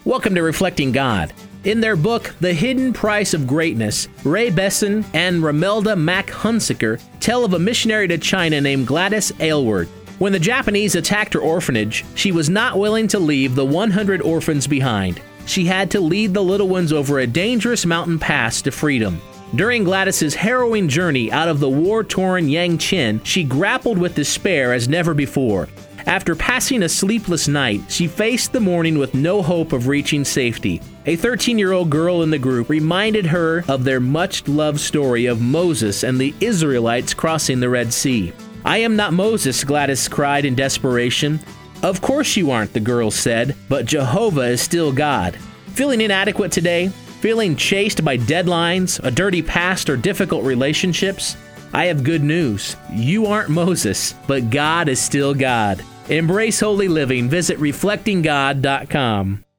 Welcome to Reflecting God. In their book, The Hidden Price of Greatness, Ray Besson and Romelda Mack Hunsicker tell of a missionary to China named Gladys Aylward. When the Japanese attacked her orphanage, she was not willing to leave the 100 orphans behind. She had to lead the little ones over a dangerous mountain pass to freedom. During Gladys's harrowing journey out of the war-torn Yangqin, she grappled with despair as never before. After passing a sleepless night, she faced the morning with no hope of reaching safety. A 13-year-old girl in the group reminded her of their much-loved story of Moses and the Israelites crossing the Red Sea. "I am not Moses," Gladys cried in desperation. "Of course you aren't," the girl said, "but Jehovah is still God." Feeling inadequate today? Feeling chased by deadlines, a dirty past, or difficult relationships? I have good news. You aren't Moses, but God is still God. Embrace holy living. Visit reflectinggod.com.